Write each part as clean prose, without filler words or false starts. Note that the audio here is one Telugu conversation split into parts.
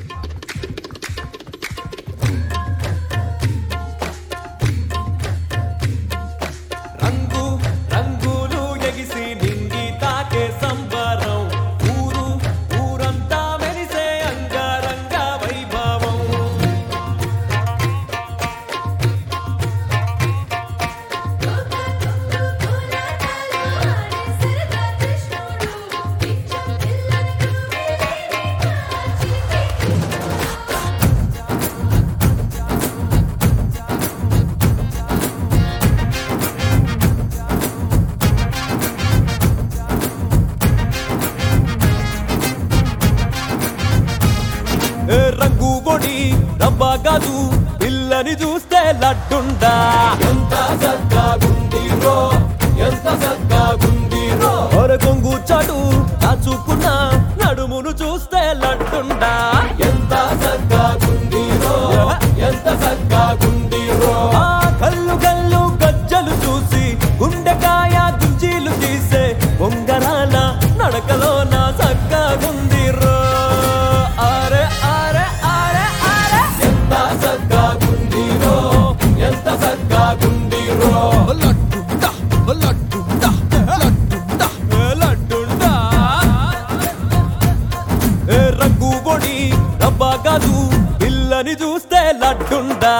రంగు రంగులు ఎగిసి నింగి తాకే సంబరం ఊరు ఊరంతా మెరిసే అంగరంగ వైభవం రంగు కొడి రబ్బా కాదు పిల్లని చూస్తే లడ్డుండా ఎంత చక్కగుందిరో ఎంత చక్కగుందిరో కొంగు చాటు దాచుకున్న నడుమును చూస్తే లడ్డుండా ఎంత చక్కగుందిరో ఎంత చక్కగుందిరో కళ్ళు కళ్ళు గజ్జలు చూసి గుండెకాయ గుంజీలు తీసే బొంగరాల నడకలో నా చక్కగుందిరో అరే అరే అరే అరే ఎంత చక్కగుందిరో ఎంత చక్కగుందిరో లడ్డుండా లడ్డుండా లడ్డుండా లడ్డుండా రంగు కొడి రబ్బా కాదు పిల్లని చూస్తే లడ్డుండా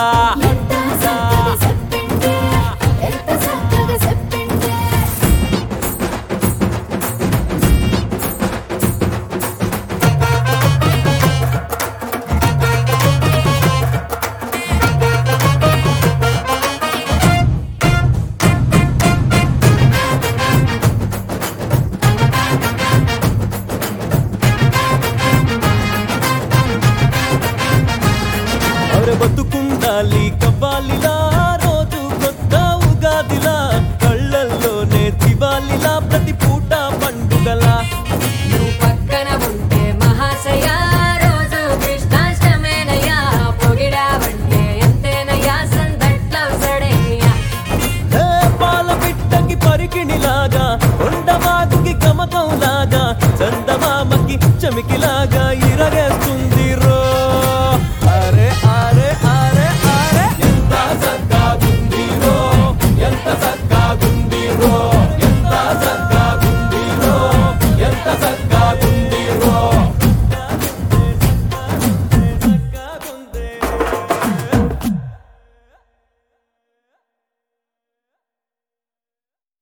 బతుకుండాలి కవ్వాలిలా రోజు కొత్త ఉగాదిలా కళ్ళల్లోనే దివాలిలా ప్రతి పూట పండుగలా నువ్వు పక్కన ఉంటే మహాశయ రోజు కృష్ణాష్టమేనయ్యా పొగిడావంటే ఎంతేనయ్యా సందట్లవసడయ్యా పాల పిట్టకి పరికిణిలాగా కొండవాగుకి గమకంలాగా చందమామకి చమికిలాగా